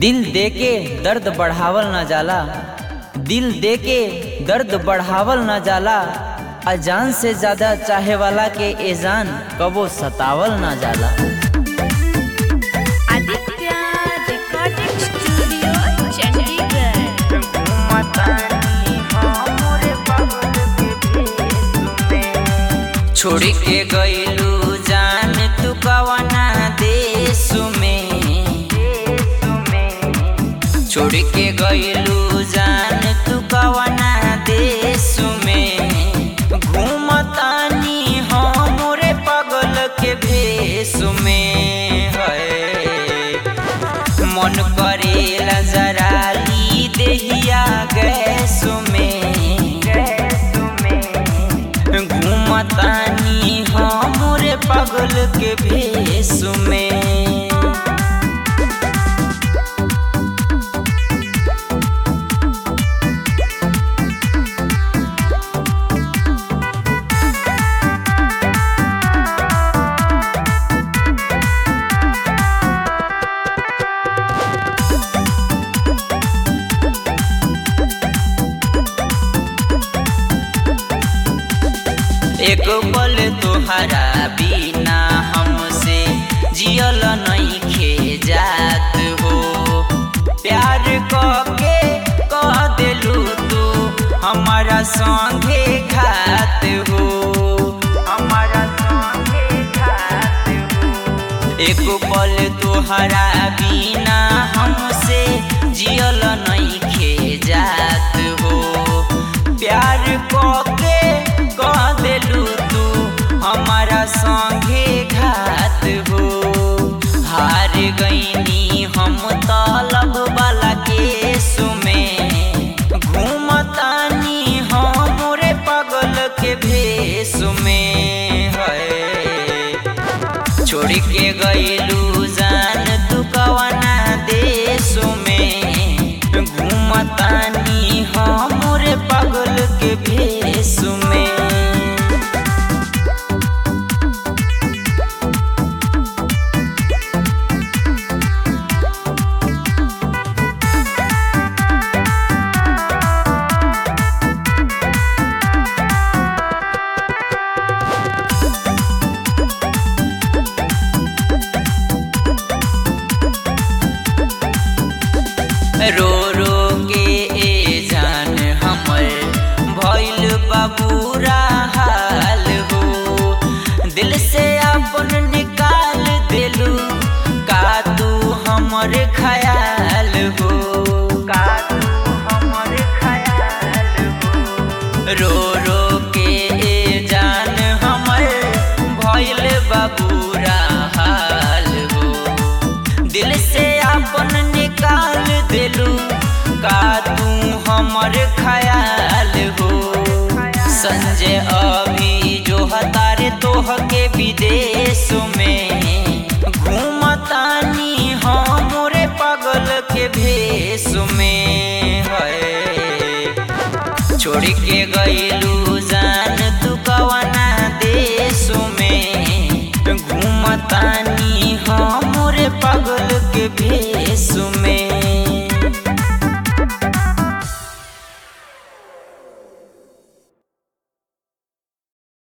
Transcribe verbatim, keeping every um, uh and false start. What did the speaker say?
दिल देके दर्द बढ़ावल न जाला, दिल देके दर्द बढ़ावल न जाला। अजान से ज्यादा चाहे वाला के एजान कबो सतावल न जाला। Aditya recording studio Chandigarh. छोड़ के गईलू जान तू कवना देश में, छोड़ के गईलू जान तू कवना देश में। घूमतानी हमरे पगल के भेष में है। मन करेला जरा ली देहिया गैस में, घूमतानी हमरे पगल के भेष में। एक पल तोहरा बिना हमसे जियल नइखे जात हो। प्यार कके कह देलू तू हमारा संगे घात हो, हमारा संगे घात हो। एक पल तोहरा बिना हमसे जियल नइखे जात हो। प्यार कके कह देलू तू हमारा संगे घात हो। हार गईनी हम तलब वाला केस में, घूमतानी हमरे पगल के भेष में है। छोड़ के गईलू जान तू कवना देश में, घूमतानी हमरे पगल के भेष में। रो रो के ए जान हमर भइल बा बुरा हाल हो। दिल से अपन निकाल देलू का तू हमर ख्याल हो, का तू हमर ख्याल हो। रो रो के ए जान हमर भइल बा बुरा हाल हो। दिल से अपन निकाल देलू का तू हमर ख्याल हो। संजय अभी जो हतारे तोह के विदेश में, घूमतानी हमरे पगल के भेष में है। छोड़ के गईलू जान तू कवना देश में, घूमतानी हमरे पगल के भेष